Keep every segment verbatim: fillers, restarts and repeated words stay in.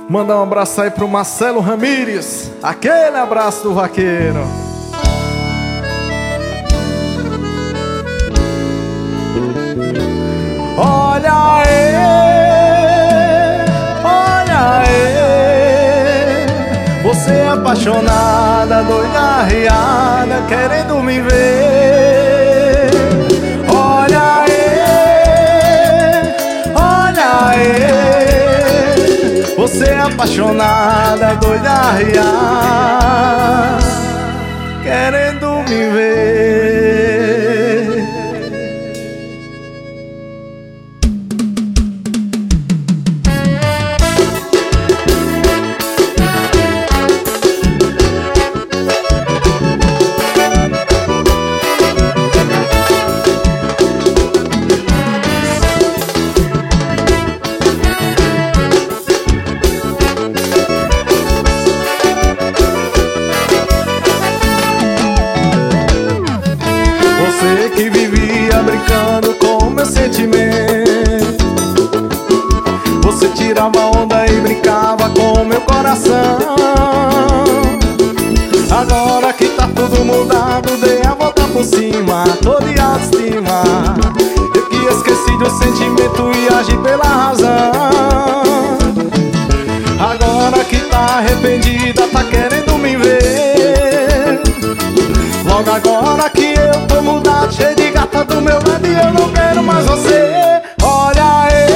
Mandar um abraço aí pro Marcelo Ramírez, aquele abraço do vaqueiro. Olha aí, olha aí, você é apaixonada, doida, arriada, querendo me ver. Olha aí, olha aí, você é apaixonada, doida, arriada, querendo me ver. Você que vivia brincando com meu sentimento, você tirava onda e brincava com meu coração. Agora que tá tudo mudado, dei a volta por cima, tô de autoestima. Eu que esqueci do sentimento e agi pela razão. Agora que tá arrependida, tá querendo me ver. Logo agora que eu tô mudado, cheio de gata do meu lado e eu não quero mais você. Olha aí,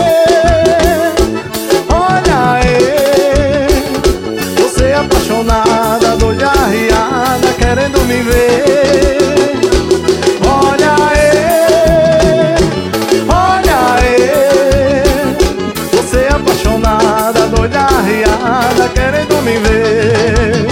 olha aí, você é apaixonada, doida, arriada, querendo me ver. Olha aí, olha aí, você é apaixonada, doida, arriada, querendo me ver.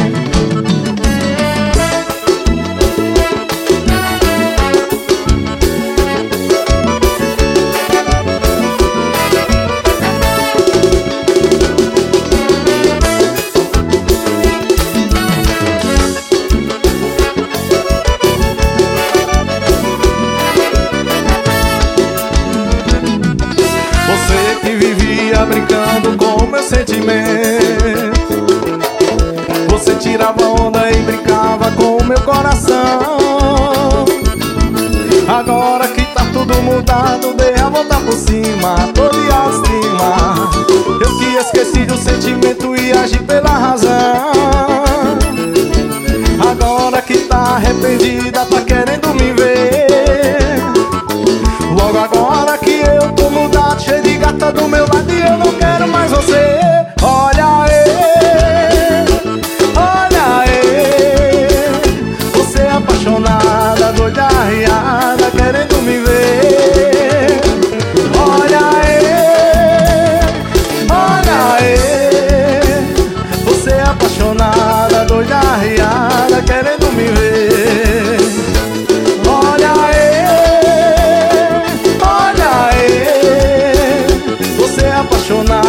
Você que vivia brincando com meu sentimento, você tirava onda e brincava com meu coração. Agora que tá tudo mudado, dei a volta por cima, tô de autoestima. Eu que esqueci do sentimento e agi pela razão. Agora que tá arrependida, tá querendo me ver. Logo agora que eu tô mudado, cheio de gata do meu lado e eu não quero mais você. Olha aí, olha aí, você é apaixonada, doida, arriada, querendo me ver. Olha aí, olha aí, você é apaixonada, doida, arriada, querendo me ver. Olha aí, olha aí, você é apaixonada,